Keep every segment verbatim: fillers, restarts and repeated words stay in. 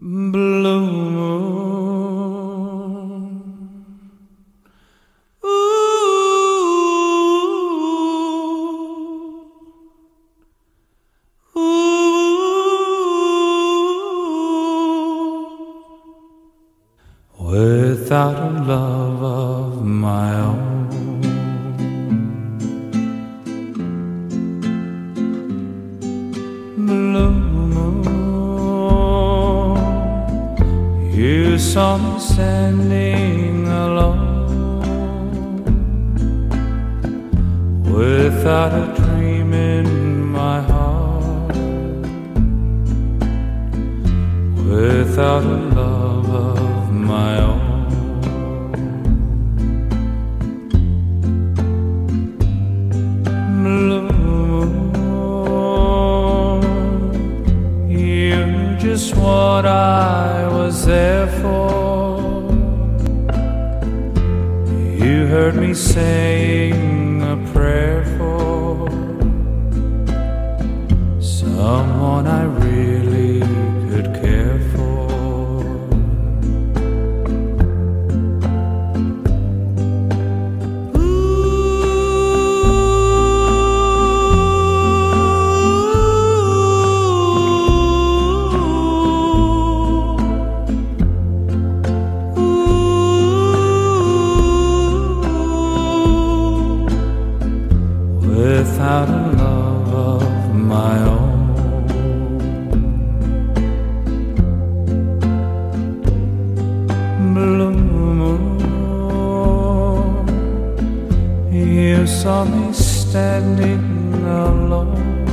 Blue moon, ooh, ooh, without a love of my own. Blue moon, you saw me standing alone, without a dream in my heart, without a love of my own. Blue moon, you're just what I was there for. You heard me saying a prayer for someone I really could care for. Without a love of my own. Blue moon, you saw me standing alone,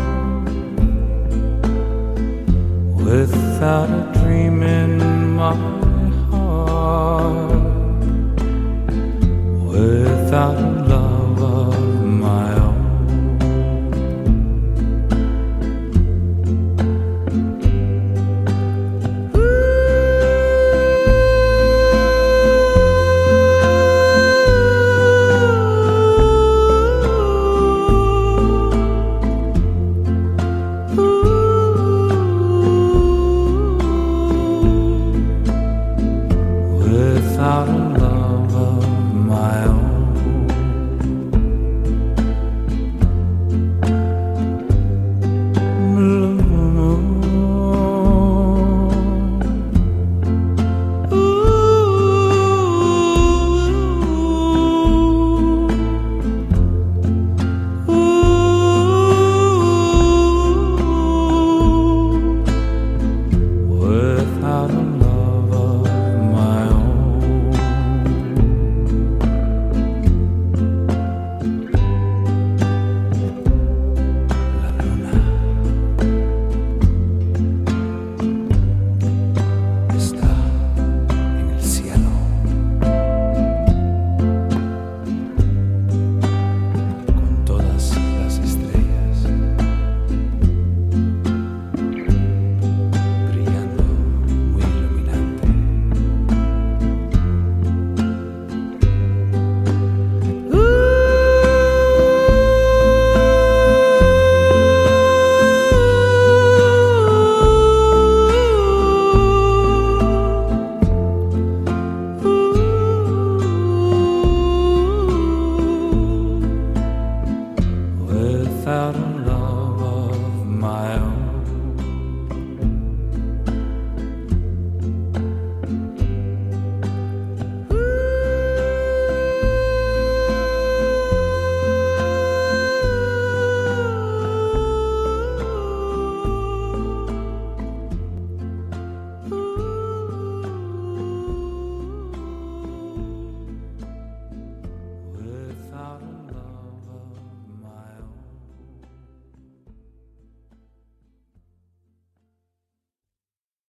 without a dream in my heart, without a love